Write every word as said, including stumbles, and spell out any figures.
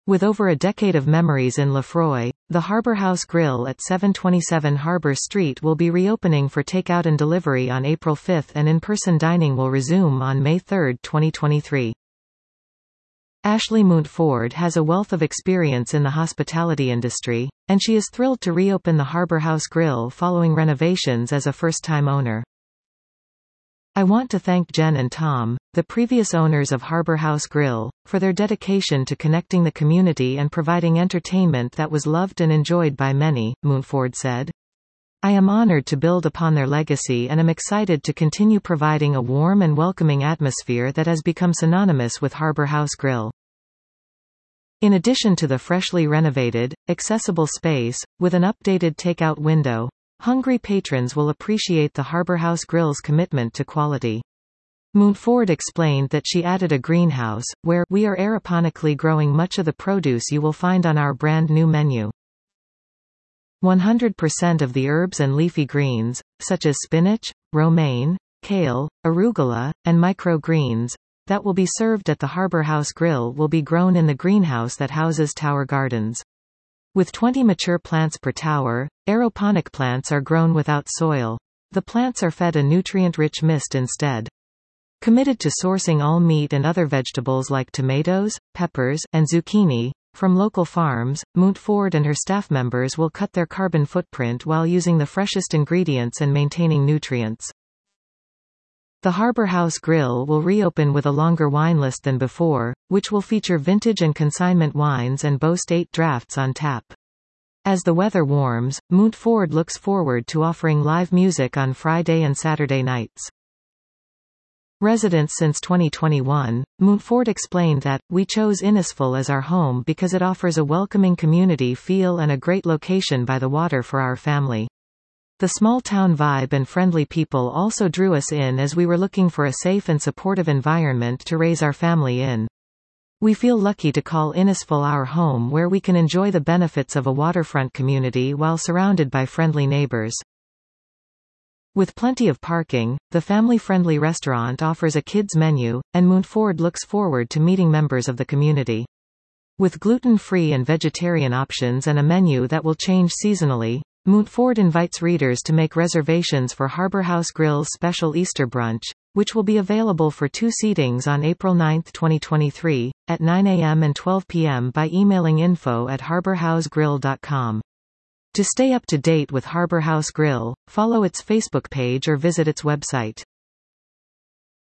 With over a decade of memories in Lefroy, the Harbour House Grill at seven twenty-seven Harbour Street will be reopening for takeout and delivery on April fifth, and in-person dining will resume on May third, twenty twenty-three. Ashley Mountford has a wealth of experience in the hospitality industry, and she is thrilled to reopen the Harbour House Grill following renovations as a first-time owner. "I want to thank Jen and Tom, the previous owners of Harbour House Grill, for their dedication to connecting the community and providing entertainment that was loved and enjoyed by many," Mountford said. "I am honored to build upon their legacy and am excited to continue providing a warm and welcoming atmosphere that has become synonymous with Harbour House Grill." In addition to the freshly renovated, accessible space, with an updated takeout window, hungry patrons will appreciate the Harbour House Grill's commitment to quality. Mountford explained that she added a greenhouse, where we are aeroponically growing much of the produce you will find on our brand new menu. one hundred percent of the herbs and leafy greens, such as spinach, romaine, kale, arugula, and microgreens, that will be served at the Harbour House Grill will be grown in the greenhouse that houses Tower Gardens. With twenty mature plants per tower, aeroponic plants are grown without soil. The plants are fed a nutrient-rich mist instead. Committed to sourcing all meat and other vegetables like tomatoes, peppers, and zucchini from local farms, Mountford and her staff members will cut their carbon footprint while using the freshest ingredients and maintaining nutrients. The Harbour House Grill will reopen with a longer wine list than before, which will feature vintage and consignment wines and boast eight drafts on tap. As the weather warms, Mountford looks forward to offering live music on Friday and Saturday nights. Residents since twenty twenty-one, Mountford explained that, "We chose Innisfil as our home because it offers a welcoming community feel and a great location by the water for our family. The small-town vibe and friendly people also drew us in as we were looking for a safe and supportive environment to raise our family in. We feel lucky to call Innisfil our home where we can enjoy the benefits of a waterfront community while surrounded by friendly neighbors." With plenty of parking, the family-friendly restaurant offers a kids' menu, and Mountford looks forward to meeting members of the community. With gluten-free and vegetarian options and a menu that will change seasonally, Mountford invites readers to make reservations for Harbour House Grill's special Easter brunch, which will be available for two seatings on April ninth, twenty twenty-three, at nine a m and twelve p m by emailing info at harbour house grill dot com. To stay up to date with Harbour House Grill, follow its Facebook page or visit its website.